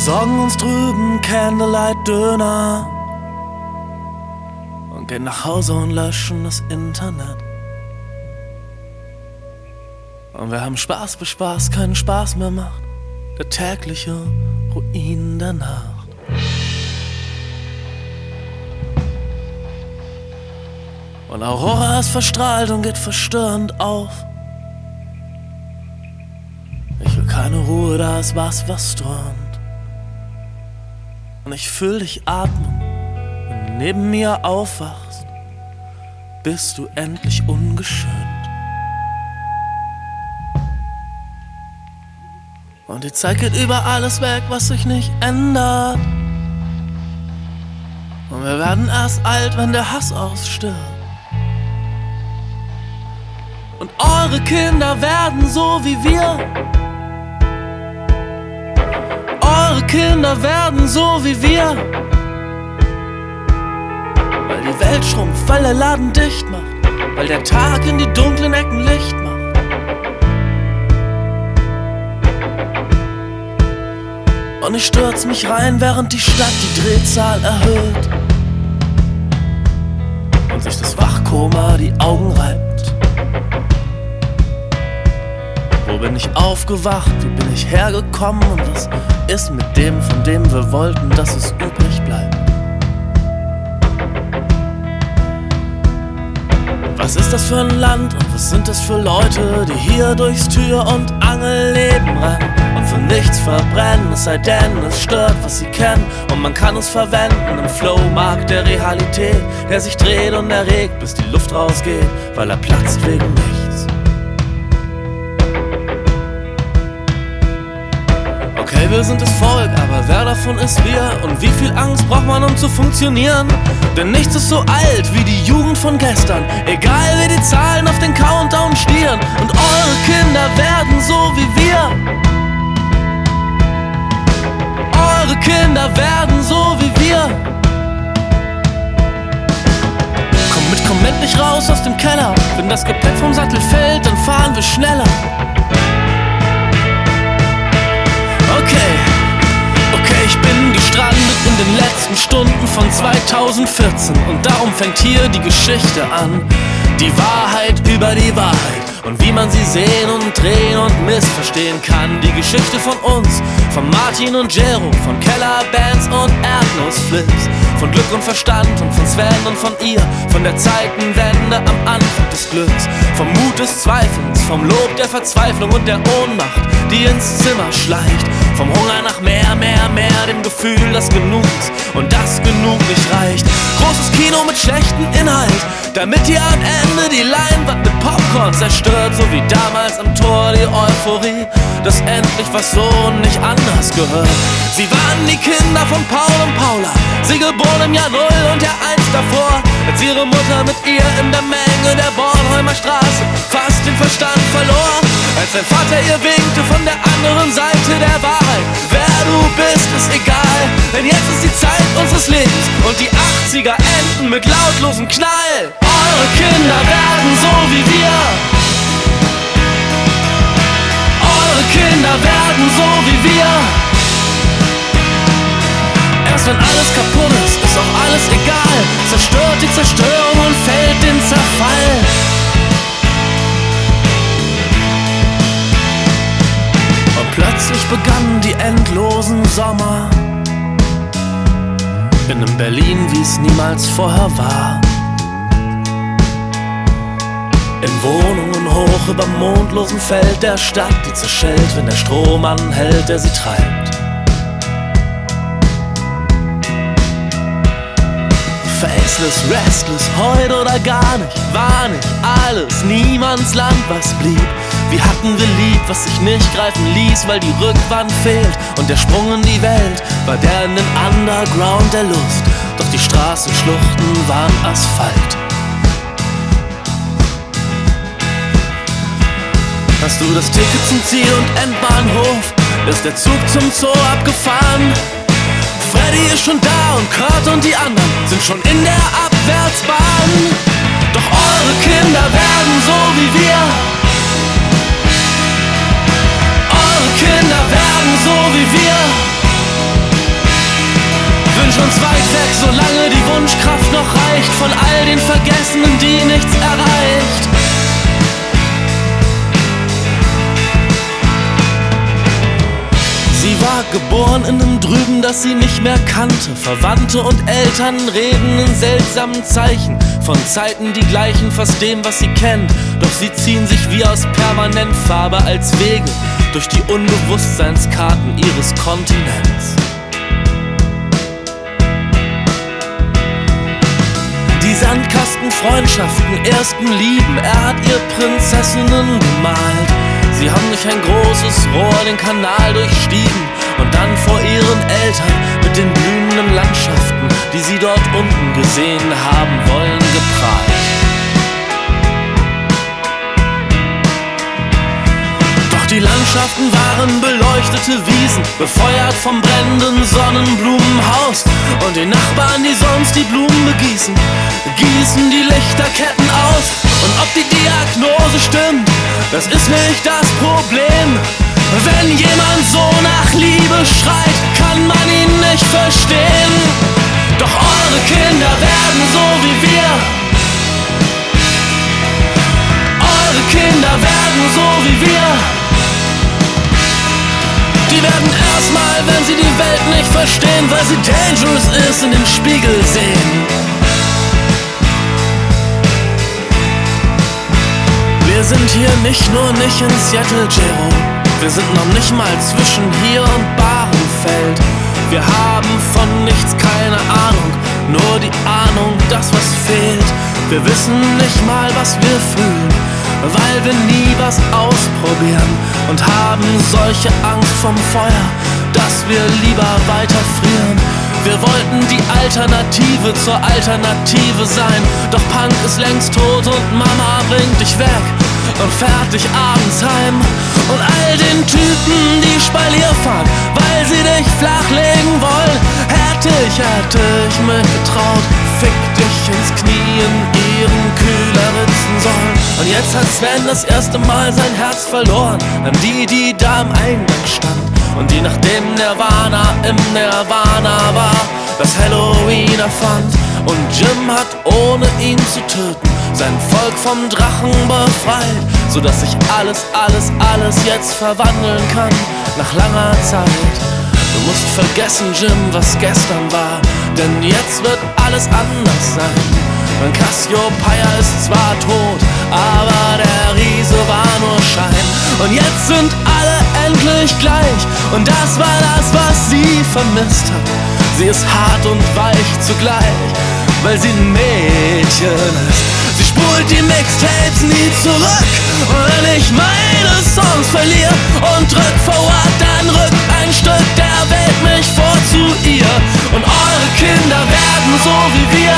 besorgen uns drüben Candlelight-Döner und gehen nach Hause und löschen das Internet. Und wir haben Spaß, bis Spaß keinen Spaß mehr macht. Der tägliche Ruin der Nacht. Und Aurora ist verstrahlt und geht verstörend auf. Ich will keine Ruhe, da ist was stürmt. Und ich fühl dich atmen, wenn du neben mir aufwachst, bist du endlich ungeschönt. Und die Zeit geht über alles weg, was sich nicht ändert. Und wir werden erst alt, wenn der Hass ausstirbt. Und eure Kinder werden so wie wir. Eure Kinder werden so wie wir. Weil die Welt schrumpft, weil der Laden dicht macht, weil der Tag in die dunklen Ecken Licht macht. Und ich stürz mich rein, während die Stadt die Drehzahl erhöht und sich das Wachkoma die Augen reibt. Wo bin ich aufgewacht, wie bin ich hergekommen und was ist mit dem, von dem wir wollten, dass es übrig bleibt? Was ist das für ein Land und was sind das für Leute, die hier durchs Tür- und Angelleben rennen und für nichts verbrennen, es sei denn, es stört, was sie kennen und man kann es verwenden im Flowmarkt der Realität, der sich dreht und erregt, bis die Luft rausgeht, weil er platzt wegen nichts. Okay, wir sind das Volk, aber wer davon ist wir? Und wie viel Angst braucht man, um zu funktionieren? Denn nichts ist so alt wie die Jugend von gestern, egal wie die Zahlen auf den Countdown stieren. Und eure Kinder werden so wie wir. Eure Kinder werden so wie wir. Komm endlich raus aus dem Keller. Wenn das Gepäck vom Sattel fällt, dann fahren wir schneller. Okay, ich bin gestrandet in den letzten Stunden von 2014 und darum fängt hier die Geschichte an. Die Wahrheit über die Wahrheit und wie man sie sehen und drehen und missverstehen kann. Die Geschichte von uns, von Martin und Jero, von Kellerbands und Erdnussflips, von Glück und Verstand und von Sven und von ihr, von der Zeitenwende am Anfang des Glücks, vom Mut des Zweifels, vom Lob der Verzweiflung und der Ohnmacht, die ins Zimmer schleicht, vom Hunger nach mehr, dem Gefühl, dass genug ist und dass genug nicht reicht. Großes Kino mit schlechtem Inhalt, damit ihr am Ende die Leinwand mit Popcorn zerstört, so wie damals am Tor die Euphorie, dass endlich was so und nicht anders gehört. Sie waren die Kinder von Paul und Paula, sie geboren im Jahr 0 und Jahr 1 davor, als ihre Mutter mit ihr in der Menge der Bornholmer Straße fast den Verstand verlor. Als sein Vater ihr winkte von der anderen Seite der Wahrheit, wer du bist, ist egal, denn jetzt ist die Zeit unseres Lebens und die 80er enden mit lautlosem Knall. Eure Kinder werden so wie wir. Eure Kinder werden so wie wir. Erst wenn alles kaputt ist auch alles egal. Zerstört die Zerstörung und fällt den Zerfall. Und plötzlich begannen die endlosen Sommer in einem Berlin, wie es niemals vorher war. In Wohnungen hoch überm mondlosen Feld der Stadt, die zerschellt, wenn der Strom anhält, der sie treibt. Faceless, restless, heute oder gar nicht, war nicht alles, niemands Land, was blieb. Wir hatten wir lieb, was sich nicht greifen ließ, weil die Rückwand fehlt und der Sprung in die Welt war der in den Underground der Lust. Doch die Straßenschluchten waren Asphalt. Hast du das Ticket zum Ziel und Endbahnhof? Ist der Zug zum Zoo abgefahren? Freddy ist schon da und Kurt und die anderen sind schon in der Abwärtsbahn. Doch eure Kinder werden so wie wir. Eure Kinder werden so wie wir. uns weit weg, solange die Wunschkraft noch reicht, von all den Vergessenen, die nichts erreicht. Sie war geboren in einem Drüben, das sie nicht mehr kannte. Verwandte und Eltern reden in seltsamen Zeichen von Zeiten die gleichen, fast dem, was sie kennt. Doch sie ziehen sich wie aus Permanentfarbe als Wege durch die Unbewusstseinskarten ihres Kontinents. Die Sandkastenfreundschaften, ersten Lieben, er hat ihr Prinzessinnen gemalt. Sie haben durch ein großes Rohr den Kanal durchstiegen und dann vor ihren Eltern mit den blühenden Landschaften, die sie dort unten gesehen haben wollen, geprahlt. Doch die Landschaften waren beleuchtete Wiesen, befeuert vom brennenden Sonnenblumenhaus. Und die Nachbarn, die sonst die Blumen begießen, gießen die Lichterketten aus. Und ob die Diagnose stimmt, das ist nicht das Problem. Wenn jemand so nach Liebe schreit, kann man ihn nicht verstehen. Doch eure Kinder werden so wie wir. Eure Kinder werden so wie wir. Die werden erstmal, wenn sie die Welt nicht verstehen, weil sie dangerous ist, in den Spiegel sehen. Wir sind hier nicht in Seattle, Jero. Wir sind noch nicht mal zwischen hier und Bahrenfeld. Wir haben von nichts keine Ahnung, nur die Ahnung, dass was fehlt. Wir wissen nicht mal, was wir fühlen, weil wir nie was ausprobieren und haben solche Angst vom Feuer, dass wir lieber weiter frieren. Wir wollten die Alternative zur Alternative sein, doch Punk ist längst tot und Mama bringt dich weg und fährt dich abends heim. Und all den Typen, die Spalier fahren, weil sie dich flachlegen wollen, hätte ich mir getraut, fick dich ins Knie in ihren Kühler ritzen sollen. Und jetzt hat Sven das erste Mal sein Herz verloren an die, die da im Eingang stand und die nach dem Nirvana im Nirvana war, das Halloween erfand. Und Jim hat, ohne ihn zu töten, sein Volk vom Drachen befreit, sodass sich alles jetzt verwandeln kann, nach langer Zeit. Du musst vergessen, Jim, was gestern war, denn jetzt wird alles anders sein. Mein Cassiopeia ist zwar tot, aber der Riese war nur Schein. Und jetzt sind alle endlich gleich, und das war das, was sie vermisst hat. Sie ist hart und weich zugleich, weil sie ein Mädchen ist. Sie spult die Mixtapes nie zurück, und wenn ich meine Songs verliere und drück forward, dann rückt ein Stück der Welt mich vor zu ihr. Und eure Kinder werden so wie wir.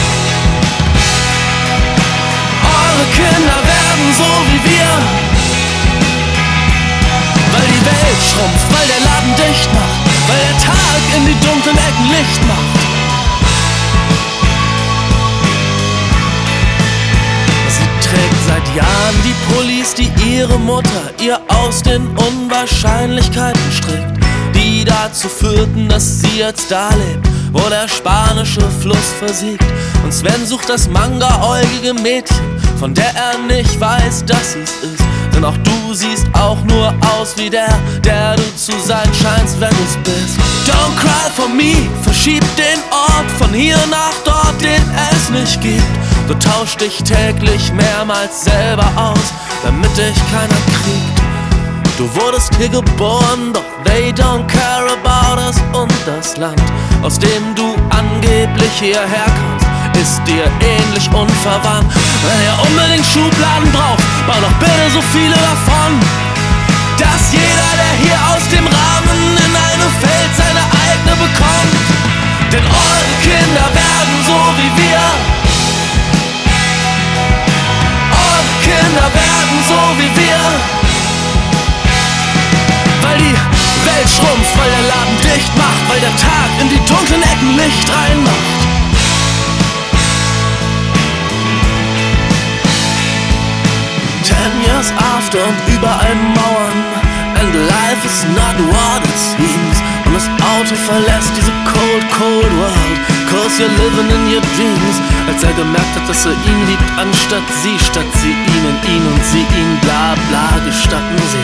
Eure Kinder werden so wie wir. Weil die Welt schrumpft, weil der Laden dicht macht, weil der Tag in die dunklen Ecken Licht macht. Sie trägt seit Jahren die Pullis, die ihre Mutter ihr aus den Unwahrscheinlichkeiten strickt, die dazu führten, dass sie jetzt da lebt, wo der spanische Fluss versiegt. Und Sven sucht das mangaäugige Mädchen, von der er nicht weiß, dass sie's ist. Denn auch du siehst auch nur aus wie der du zu sein scheinst, wenn du's bist. Don't cry for me, verschieb den Ort von hier nach dort, den es nicht gibt. Du tauschst dich täglich mehrmals selber aus, damit dich keiner kriegt. Du wurdest hier geboren, doch they don't care about us. Und das Land, aus dem du angeblich hierher kommst, ist dir ähnlich unverwandt. Wenn ihr unbedingt Schubladen braucht, bau doch bitte so viele davon, dass jeder, der hier aus dem Rahmen in einem Feld seine eigene bekommt. Denn eure Kinder werden so wie wir. Eure Kinder werden so wie wir. Weil die Welt schrumpft, weil der Laden dicht macht, weil der Tag in die dunklen Ecken Licht reinmacht. 10 years after und überall Mauern, and life is not what it seems. Und das Auto verlässt diese cold, cold world, 'cause you're living in your dreams. Als er gemerkt hat, dass er ihn liebt anstatt sie, statt sie ihn und sie ihn, bla bla, gestatten sie.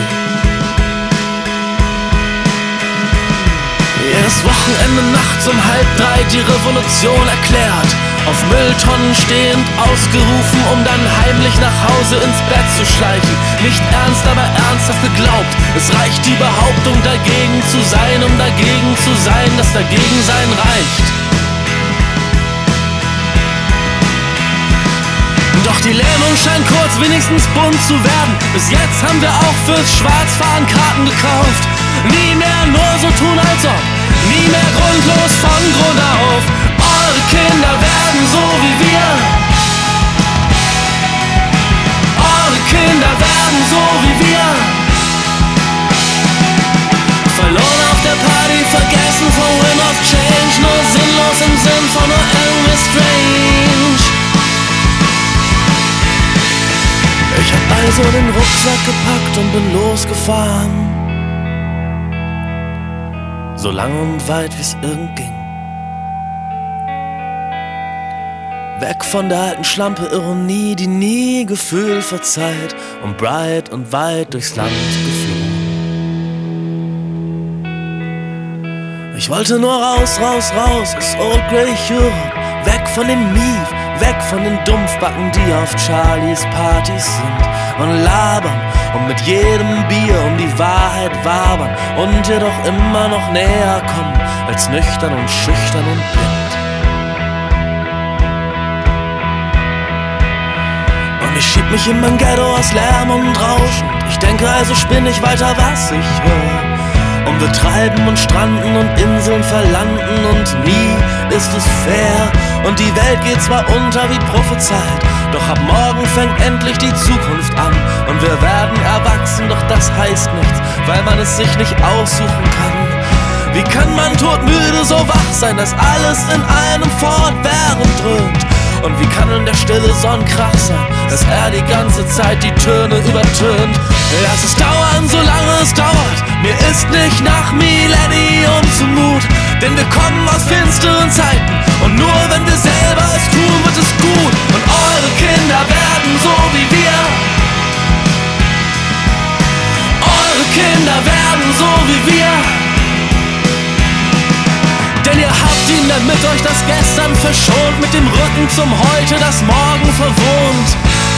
Jedes Wochenende nachts um 2:30 die Revolution erklärt, auf Mülltonnen stehend ausgerufen, um dann heimlich nach Hause ins Bett zu schleichen. Nicht ernst, aber ernsthaft geglaubt, es reicht die Behauptung, dagegen zu sein, um dagegen zu sein, dass dagegen sein reicht. Doch die Lähmung scheint kurz wenigstens bunt zu werden. Bis jetzt haben wir auch fürs Schwarzfahren Karten gekauft. Nie mehr nur so tun als ob, nie mehr grundlos von Grund auf. Eure Kinder werden so wie wir. Eure Kinder werden so wie wir. Verloren auf der Party, vergessen vom Wind of Change. Nur sinnlos im Sinn von nur irgendwie strange. Ich hab also den Rucksack gepackt und bin losgefahren. So lang und weit wie's irgend ging. Weg von der alten Schlampe Ironie, die nie Gefühl verzeiht, und breit und weit durchs Land geflogen. Ich wollte nur raus, raus, raus aus Old Grey Europe. Weg von dem Mief, weg von den Dumpfbacken, die auf Charlies Partys sind und labern und mit jedem Bier um die Wahrheit wabern und jedoch immer noch näher kommen als nüchtern und schüchtern und blind. Und ich schieb mich in mein Ghetto aus Lärm und Rauschen. Ich denke also spinn ich weiter, was ich höre. Und wir treiben und stranden und Inseln verlanden und nie ist es fair. Und die Welt geht zwar unter wie prophezeit, doch ab morgen fängt endlich die Zukunft an. Und wir werden erwachsen, doch das heißt nichts, weil man es sich nicht aussuchen kann. Wie kann man todmüde so wach sein, dass alles in einem fortwährend dröhnt? Und wie kann in der Stille so ein Krach sein, dass er die ganze Zeit die Töne übertönt? Lass es dauern, solange es dauert. Mir ist nicht nach Millennium zumut, denn wir kommen aus finsteren Zeiten. Und nur wenn wir selber es tun, wird es gut. Und eure Kinder werden so wie wir. Eure Kinder werden so wie wir. Denn ihr habt ihn, damit euch das Gestern verschont, mit dem Rücken zum Heute das Morgen verwohnt.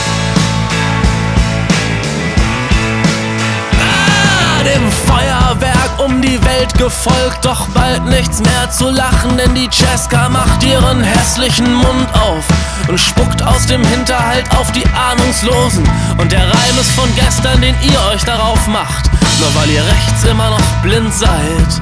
Dem Feuerwerk um die Welt gefolgt, doch bald nichts mehr zu lachen, denn die Cesca macht ihren hässlichen Mund auf und spuckt aus dem Hinterhalt auf die Ahnungslosen. Und der Reim ist von gestern, den ihr euch darauf macht, nur weil ihr rechts immer noch blind seid.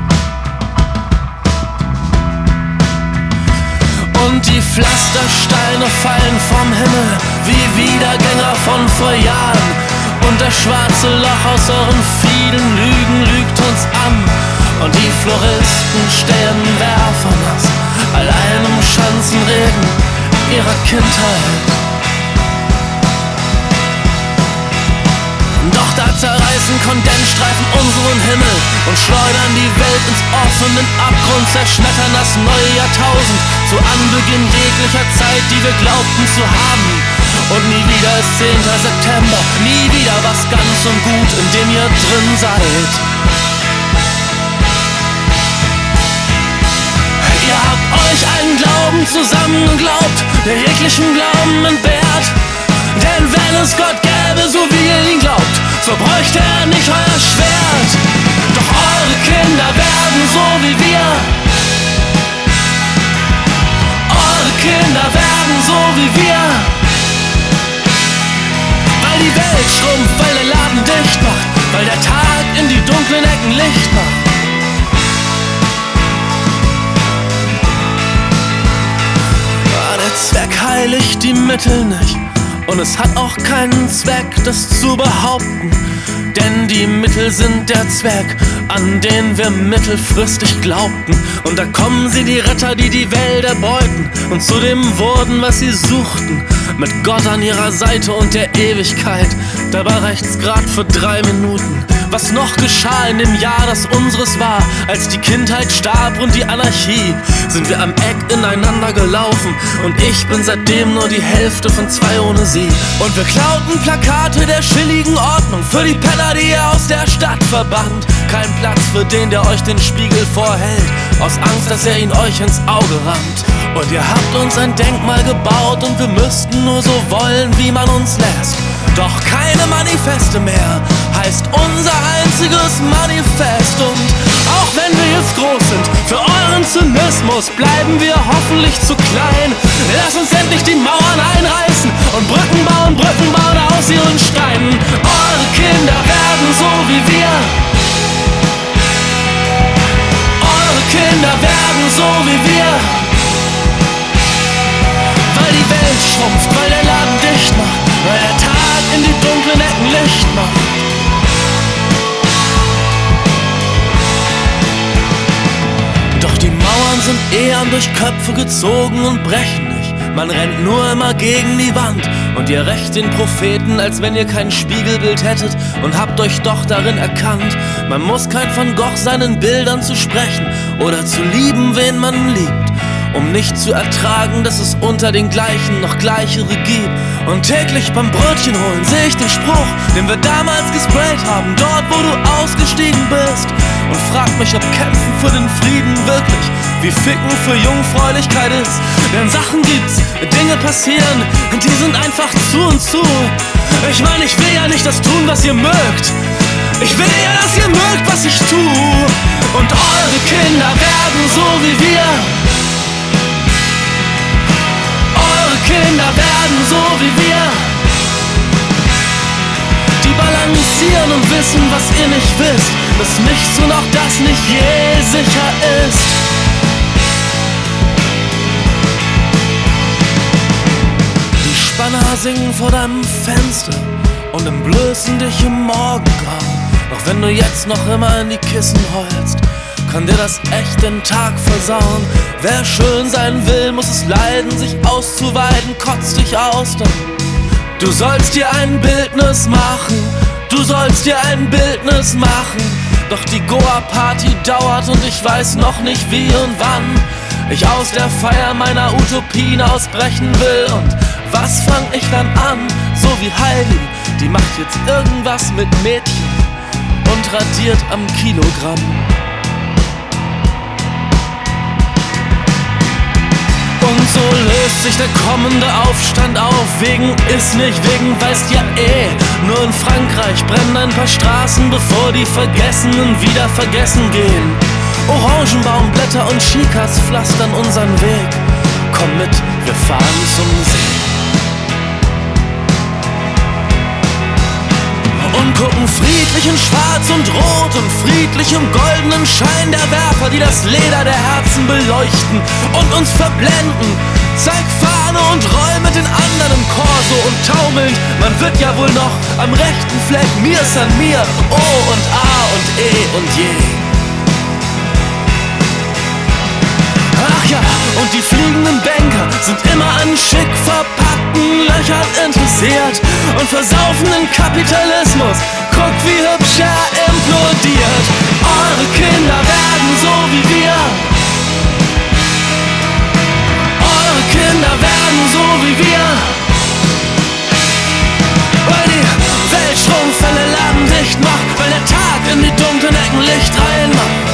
Und die Pflastersteine fallen vom Himmel wie Wiedergänger von vor Jahren. Und das schwarze Loch aus euren vielen Lügen lügt uns an. Und die Floristen stehen werfernass, allein im Schanzenregen ihrer Kindheit. Doch da zerreißen Kondensstreifen unseren Himmel und schleudern die Welt ins offenen Abgrund, zerschmettern das neue Jahrtausend zu Anbeginn jeglicher Zeit, die wir glaubten zu haben. Und nie wieder ist 10. September, nie wieder was ganz und gut, in dem ihr drin seid. Ihr habt euch einen Glauben zusammengeglaubt, der jeglichen Glauben entbehrt. Denn wenn es Gott gäbe, so wie ihr ihn glaubt, so bräuchte er nicht euer Schwert. Doch eure Kinder werden so wie wir. Eure Kinder werden so wie wir. Weil die Welt schrumpft, weil der Laden dicht macht, weil der Tag in die dunklen Ecken Licht macht. Der Zweck heiligt die Mittel nicht, und es hat auch keinen Zweck, das zu behaupten. Denn die Mittel sind der Zweck, an den wir mittelfristig glaubten. Und da kommen sie, die Retter, die die Welt erbeuten und zu dem wurden, was sie suchten. Mit Gott an ihrer Seite und der Ewigkeit. Dabei reicht's grad für 3 Minuten. was noch geschah in dem Jahr, das unseres war. Als die Kindheit starb und die Anarchie, sind wir am Eck ineinander gelaufen. Und ich bin seitdem nur die Hälfte von zwei ohne sie. Und wir klauten Plakate der chilligen Ordnung für die Penner, die ihr aus der Stadt verbannt. Kein Platz für den, der euch den Spiegel vorhält, aus Angst, dass er ihn euch ins Auge rammt. Und ihr habt uns ein Denkmal gebaut und wir müssten nur so wollen, wie man uns lässt. Doch keine Manifeste mehr, heißt unser einziges Manifest. Und auch wenn wir jetzt groß sind, für euren Zynismus bleiben wir hoffentlich zu klein. Lasst uns endlich die Mauern einreißen und Brücken bauen aus ihren Steinen. Eure Kinder werden so wie wir. Eure Kinder werden so wie wir. Weil die Welt schrumpft, weil der Laden dicht macht, weil der Tag in die dunklen Ecken Licht macht. Doch die Mauern sind eher durch Köpfe gezogen und brechen nicht. Man rennt nur immer gegen die Wand. Und ihr rächt den Propheten, als wenn ihr kein Spiegelbild hättet und habt euch doch darin erkannt. Man muss kein Van Gogh sein, in Bildern zu sprechen oder zu lieben, wen man liebt, um nicht zu ertragen, dass es unter den Gleichen noch Gleichere gibt. Und täglich beim Brötchen holen sehe ich den Spruch, den wir damals gesprayt haben, dort wo du ausgestiegen bist. Und frag mich, ob Kämpfen für den Frieden wirklich wie Ficken für Jungfräulichkeit ist. Denn Sachen gibt's, Dinge passieren, und die sind einfach zu und zu. Ich meine, ich will ja nicht das tun, was ihr mögt. Ich will ja, dass ihr mögt, was ich tu. Und eure Kinder werden so wie wir. Kinder werden so wie wir. Die balancieren und wissen, was ihr nicht wisst, dass nichts und auch das nicht je sicher ist. Die Spanner singen vor deinem Fenster und entblößen dich im Morgengrauen. Doch wenn du jetzt noch immer in die Kissen heulst, kann dir das echt den Tag versauen. Wer schön sein will, muss es leiden, sich auszuweiden, kotzt dich aus dann. Du sollst dir ein Bildnis machen, du sollst dir ein Bildnis machen. Doch die Goa-Party dauert und ich weiß noch nicht wie und wann ich aus der Feier meiner Utopien ausbrechen will. Und was fang ich dann an? So wie Heidi, die macht jetzt irgendwas mit Mädchen und radiert am Kilogramm. Und so löst sich der kommende Aufstand auf. Wegen ist nicht, wegen weißt ja eh. Nur in Frankreich brennen ein paar Straßen, bevor die Vergessenen wieder vergessen gehen. Orangenbaumblätter und Chikas pflastern unseren Weg. Komm mit, wir fahren zum See. Und gucken friedlich in Schwarz und Rot und friedlich im goldenen Schein der Werfer, die das Leder der Herzen beleuchten und uns verblenden. Zeig Fahne und roll mit den anderen im Korso und taumelnd. Man wird ja wohl noch am rechten Fleck mir san mir, O und A und E und je. Ach ja, und die fliegenden Banker sind immer an schick verpackten Löchern interessiert und versaufen den Kapitalismus. Guck, wie hübsch er implodiert. Eure Kinder werden so wie wir. Eure Kinder werden so wie wir. Weil die Welt schrumpft, wenn der Laden dicht macht, weil der Tag in die dunklen Ecken Licht reinmacht.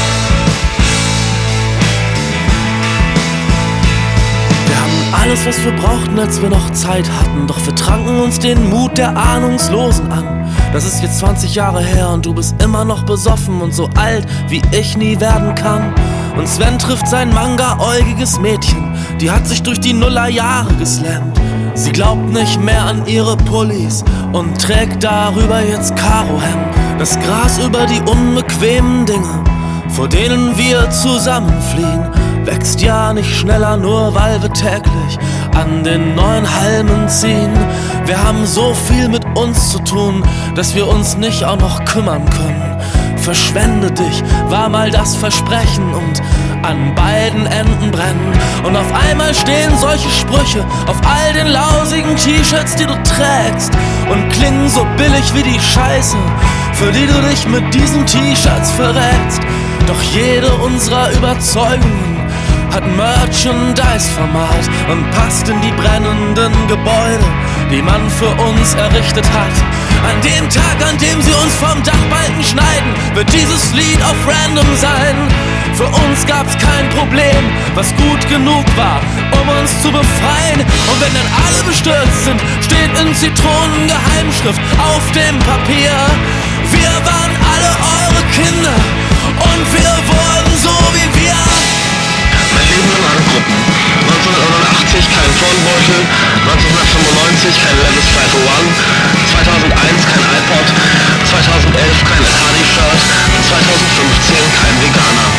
Alles, was wir brauchten, als wir noch Zeit hatten. Doch wir tranken uns den Mut der Ahnungslosen an. Das ist jetzt 20 Jahre her und du bist immer noch besoffen und so alt, wie ich nie werden kann. Und Sven trifft sein manga-äugiges Mädchen. Die hat sich durch die Nullerjahre geslammt. Sie glaubt nicht mehr an ihre Pullis und trägt darüber jetzt Karohemd. Das Gras über die unbequemen Dinge, vor denen wir zusammenfliehen, wächst ja nicht schneller, nur weil wir täglich an den neuen Halmen ziehen. Wir haben so viel mit uns zu tun, dass wir uns nicht auch noch kümmern können. Verschwende dich, war mal das Versprechen und an beiden Enden brennen. Und auf einmal stehen solche Sprüche auf all den lausigen T-Shirts, die du trägst, und klingen so billig wie die Scheiße für die du dich mit diesen T-Shirts verrätst. Doch jede unserer Überzeugungen hat Merchandise-Format und passt in die brennenden Gebäude, die man für uns errichtet hat. An dem Tag, an dem sie uns vom Dachbalken schneiden, wird dieses Lied auf Random sein. Für uns gab's kein Problem, was gut genug war, um uns zu befreien. Und wenn dann alle bestürzt sind, steht in Zitronengeheimschrift auf dem Papier: Wir waren alle eure Kinder und wir wurden so wie wir. Mein Leben in allen Gruppen. 1989 kein Turnbeutel, 1995 kein Levis 501, 2001 kein iPod, 2011 kein Hardy-Shirt, 2015 kein Veganer.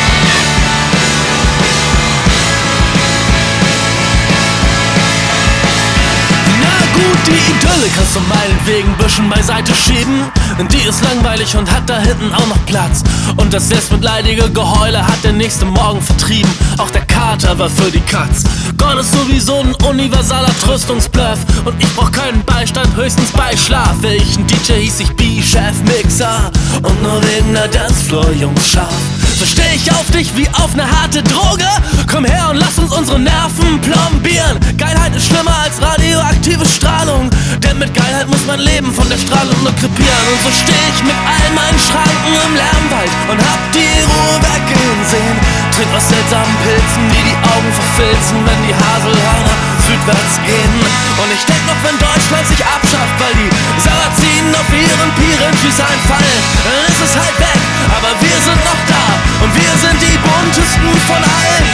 Die Idylle kannst du meinetwegen bisschen beiseite schieben. Die ist langweilig und hat da hinten auch noch Platz. Und das selbstmitleidige Geheule hat der nächste Morgen vertrieben. Auch der Kater war für die Katz. Gott ist sowieso ein universaler Tröstungsbluff. Und ich brauch keinen Beistand, höchstens bei Schlaf. Wär ich ein DJ, hieß ich B-Chef Mixer. Und nur wegen der Dancefloor-Jungs scharf. So steh ich auf dich wie auf ne harte Droge. Komm her und lass uns unsere Nerven plombieren. Geilheit ist schlimmer als radioaktive Strahlung, denn mit Geilheit muss man leben, von der Strahlung nur krepieren. Und so steh ich mit all meinen Schranken im Lärmwald und hab die Ruhe weggehen sehen. Trink aus seltsamen Pilzen, die die Augen verfilzen, wenn die Haselhörner südwärts gehen. Und ich denk noch, wenn Deutschland sich abschafft, weil die Sarazinen auf ihren Pirinschis einfallen, dann ist es halt weg, aber wir sind noch da und wir sind die buntesten von allen.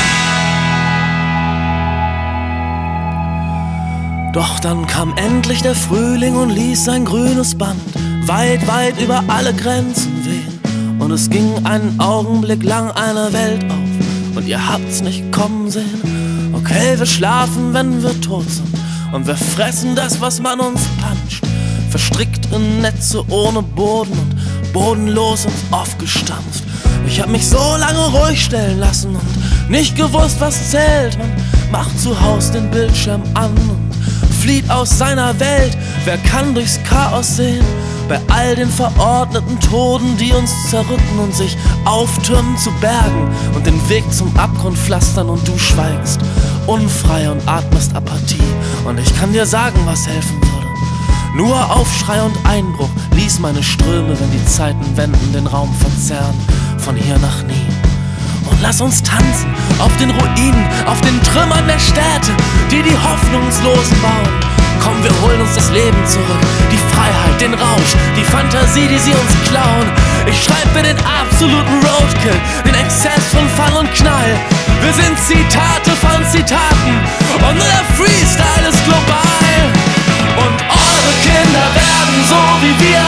Doch dann kam endlich der Frühling und ließ sein grünes Band weit, weit über alle Grenzen wehen. Und es ging einen Augenblick lang eine Welt auf und ihr habt's nicht kommen sehen. Okay, wir schlafen, wenn wir tot sind, und wir fressen das, was man uns panscht, verstrickt in Netze ohne Boden und bodenlos ins Off gestampft. Ich hab mich so lange ruhig stellen lassen und nicht gewusst, was zählt. Man macht zu Haus den Bildschirm an und flieht aus seiner Welt. Wer kann durchs Chaos sehen? Bei all den verordneten Toden, die uns zerrücken und sich auftürmen zu Bergen und den Weg zum Abgrund pflastern, und du schweigst, unfrei, und atmest Apathie. Und ich kann dir sagen, was helfen würde. Nur Aufschrei und Einbruch ließ meine Ströme, wenn die Zeiten wenden, den Raum verzerren, von hier nach nie. Und lass uns tanzen auf den Ruinen, auf den Trümmern der Städte, die die Hoffnungslosen bauen. Komm, wir holen uns das Leben zurück, die Freiheit, den Rausch, die Fantasie, die sie uns klauen. Ich schreib mir den absoluten Roadkill, den Exzess von Fall und Knall. Wir sind Zitate von Zitaten und nur der Freestyle ist global. Und eure Kinder werden so wie wir.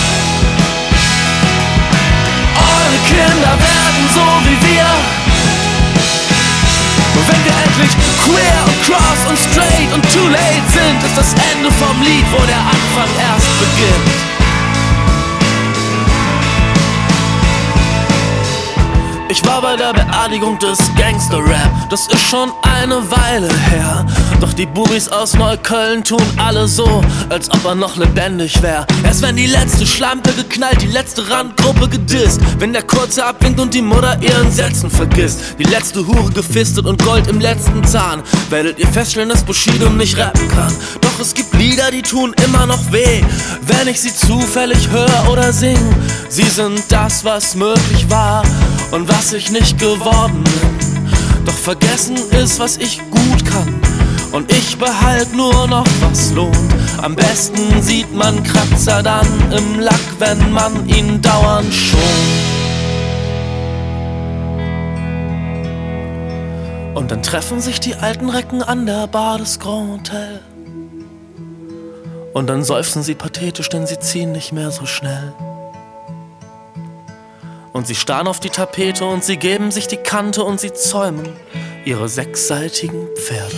Eure Kinder werden so wie wir. Und wenn wir endlich queer und cross und straight und too late sind, ist das Ende vom Lied, wo der Anfang erst beginnt. Ich war bei der Beerdigung des Gangster-Rap, das ist schon eine Weile her. Doch die Bubis aus Neukölln tun alle so, als ob er noch lebendig wär. Erst wenn die letzte Schlampe geknallt, die letzte Randgruppe gedisst, wenn der Kurze abwinkt und die Mutter ihren Sätzen vergisst, die letzte Hure gefistet und Gold im letzten Zahn, werdet ihr feststellen, dass Bushido nicht rappen kann. Doch es gibt Lieder, die tun immer noch weh, wenn ich sie zufällig höre oder sing. Sie sind das, was möglich war und was ich nicht geworden bin. Doch vergessen ist, was ich gut kann, und ich behalt nur noch, was lohnt. Am besten sieht man Kratzer dann im Lack, wenn man ihn dauernd schont. Und dann treffen sich die alten Recken an der Bar des Grand Hotel. Und dann seufzen sie pathetisch, denn sie ziehen nicht mehr so schnell. Und sie starren auf die Tapete und sie geben sich die Kante und sie zäumen ihre sechsseitigen Pferde.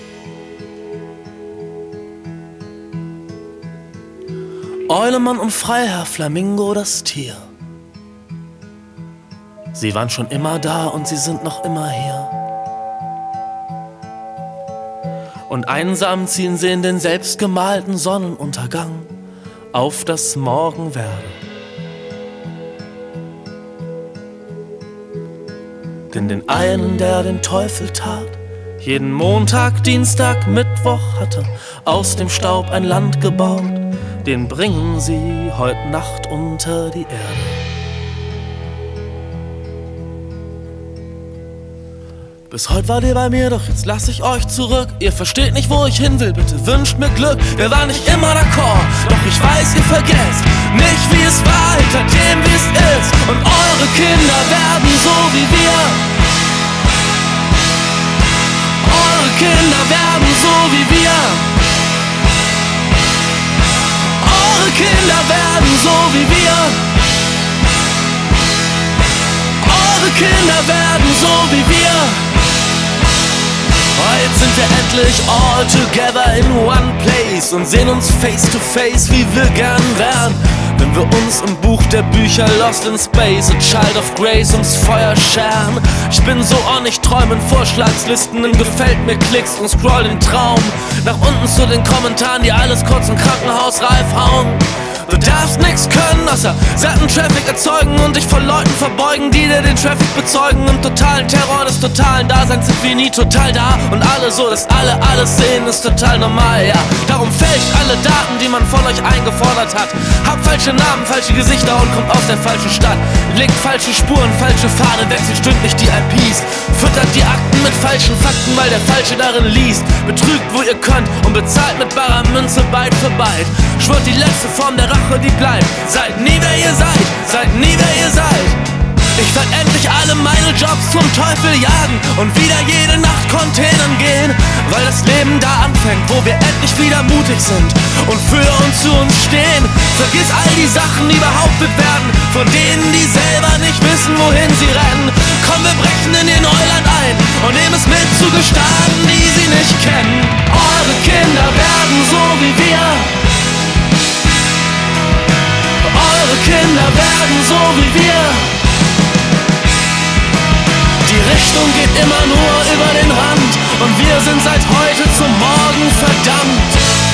Eulemann und Freiherr Flamingo, das Tier. Sie waren schon immer da und sie sind noch immer hier. Und einsam ziehen sie in den selbstgemalten Sonnenuntergang auf das Morgenwerde. Denn den einen, der den Teufel tat, jeden Montag, Dienstag, Mittwoch hat er aus dem Staub ein Land gebaut, den bringen sie heut Nacht unter die Erde. Bis heute wart ihr bei mir, doch jetzt lass ich euch zurück. Ihr versteht nicht, wo ich hin will, bitte wünscht mir Glück. Wir waren nicht immer d'accord, doch ich weiß, ihr vergesst nicht, wie es war, hinter dem, wie es ist. Und eure Kinder werden so wie wir. Eure Kinder werden so wie wir. Eure Kinder werden so wie wir. Eure Kinder werden so wie wir. Heute sind wir endlich all together in one place und sehen uns face to face, wie wir gern wären, wenn wir uns im Buch der Bücher Lost in Space, a Child of Grace, ums Feuer scheren. Ich bin so on, ich träume in Vorschlagslisten, in Gefällt mir Klicks und scroll den Traum nach unten zu den Kommentaren, die alles kurz im Krankenhausreif hauen. Du darfst nix können, außer satten Traffic erzeugen und dich vor Leuten verbeugen, die dir den Traffic bezeugen. Im totalen Terror des totalen Daseins sind wir nie total da. Und alle so, dass alle alles sehen, ist total normal, ja. Darum fälscht alle Daten, die man von euch eingefordert hat. Habt falsche Namen, falsche Gesichter und kommt aus der falschen Stadt. Legt falsche Spuren, falsche Fahne, wechselt stündlich die IPs. Füttert die Akten mit falschen Fakten, weil der Falsche darin liest. Betrügt, wo ihr könnt und bezahlt mit barer Münze Byte für Byte. Schwört die letzte Form der Rache, die bleibt. Seid nie wer ihr seid, seid nie wer ihr seid. Ich werd endlich alle meine Jobs zum Teufel jagen und wieder jede Nacht Containern gehen, weil das Leben da anfängt, wo wir endlich wieder mutig sind und für uns zu uns stehen. Vergiss all die Sachen, die behauptet werden, von denen die selber nicht wissen, wohin sie rennen. Komm, wir brechen in ihr Neuland ein und nehmen es mit zu Gestaden, die sie nicht kennen. Eure Kinder werden so wie wir. Eure Kinder werden so wie wir. Die Richtung geht immer nur über den Rand und wir sind seit heute zum Morgen verdammt.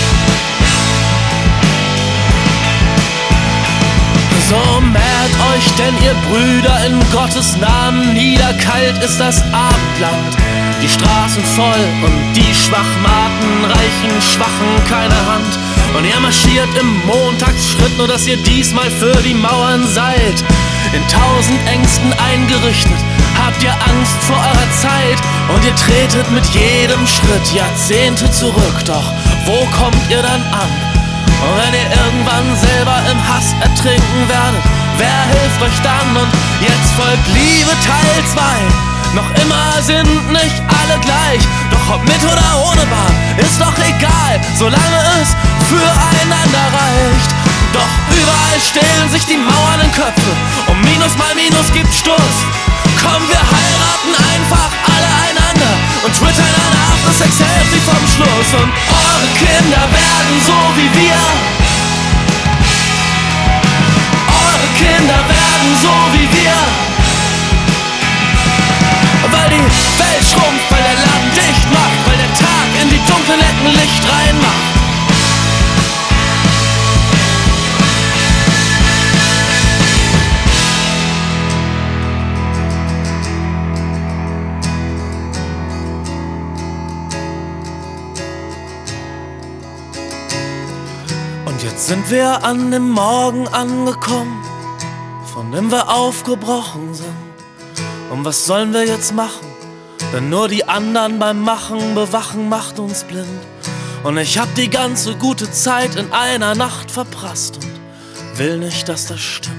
So mehrt euch denn ihr Brüder in Gottes Namen nieder, kalt ist das Abendland. Die Straßen voll und die Schwachmaten reichen Schwachen keine Hand. Und ihr marschiert im Montagsschritt, nur dass ihr diesmal für die Mauern seid. In 1000 Ängsten eingerichtet, habt ihr Angst vor eurer Zeit. Und ihr tretet mit jedem Schritt Jahrzehnte zurück. Doch wo kommt ihr dann an? Und wenn ihr irgendwann selber im Hass ertrinken werdet, wer hilft euch dann? Und jetzt folgt Liebe Teil 2. Noch immer sind nicht alle gleich, doch ob mit oder ohne Bar, ist doch egal, solange es füreinander reicht. Doch überall stehlen sich die Mauern in Köpfe und Minus mal Minus gibt Stuss. Komm, wir heiraten einfach alle einander und twittern eine After-Sex-Selfie vom Schluss. Und eure Kinder werden so wie wir. Eure Kinder werden so wie wir. Weil die Welt schrumpft, weil der Laden dicht macht, weil der Tag in die dunklen Ecken Licht reinmacht. Und jetzt sind wir an dem Morgen angekommen, von dem wir aufgebrochen sind. Und was sollen wir jetzt machen? Denn nur die anderen beim Machen bewachen macht uns blind. Und ich hab die ganze gute Zeit in einer Nacht verprasst und will nicht, dass das stimmt.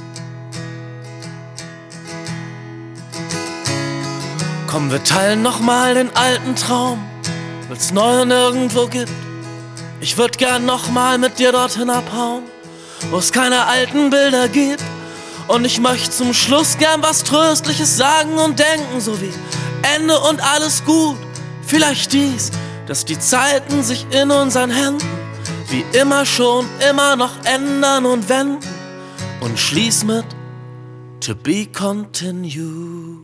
Komm, wir teilen nochmal den alten Traum, weil's Neue nirgendwo gibt. Ich würd gern nochmal mit dir dorthin abhauen, wo es keine alten Bilder gibt. Und ich möchte zum Schluss gern was Tröstliches sagen und denken, so wie Ende und alles gut. Vielleicht dies, dass die Zeiten sich in unseren Händen wie immer schon immer noch ändern und wenden. Und schließ mit To be continued.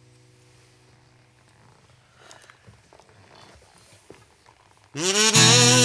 Mm-hmm.